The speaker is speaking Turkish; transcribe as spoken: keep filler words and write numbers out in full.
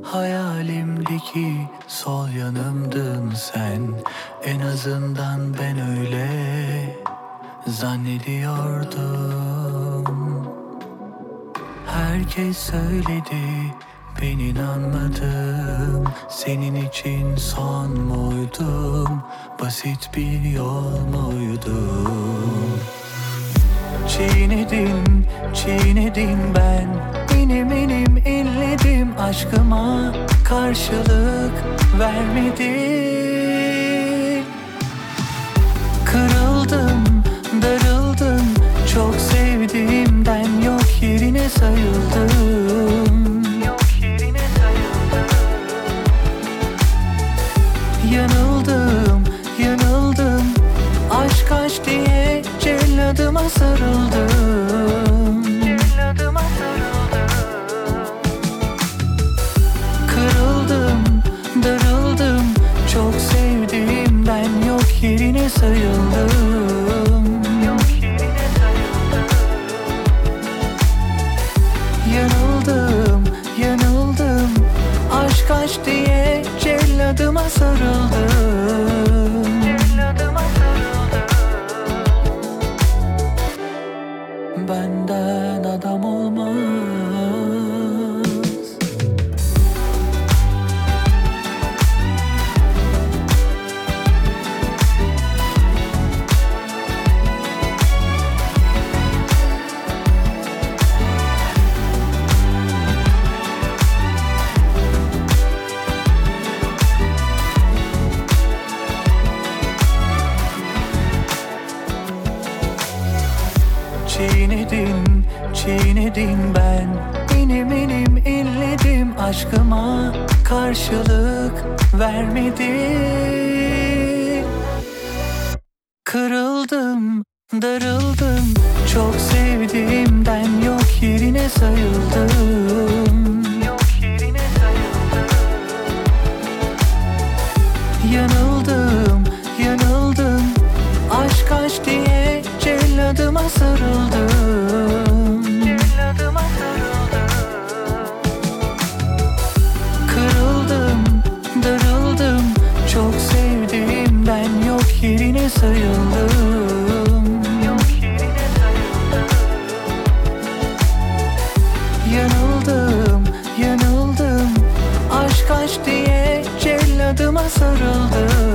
Hayalimdeki sol yanımdın sen. En azından ben öyle zannediyordum. Herkes söyledi, ben inanmadım. Senin için son muydum? Basit bir yol muydum? Çiğnedin, çiğnedin ben. Benim elim inledim, aşkıma karşılık vermedin. Kırıldım, darıldım, çok sevdiğimden yok yerine sayıldım. Yok yerine sayıldım. Yanıldım, yanıldım, aşk aşk diye celladıma sarıldım. Celladıma sarıldım. Kırıldım, darıldım, çok sevdiğimden yok yerine sayıldım. Yok yerine sayıldım. Yanıldım, yanıldım, aşk aşk diye celladıma sarıldım. Celladıma sarıldım. Benden adam olmaz. Çiğnedin, çiğnedin ben. Benim elim inledim, aşkıma karşılık vermedin. Kırıldım, darıldım, çok sevdiğimden yok yerine sayıldım. Yok yerine sayıldım. Yanıldım, yanıldım, aşk aşk diye celladıma sarıldım. Celladıma sarıldım. Kırıldım, darıldım, çok sevdiğimden yok yerine sayıldım. Yok yerine sayıldım. Yanıldım, yanıldım, aşk aşk diye celladıma sarıldım.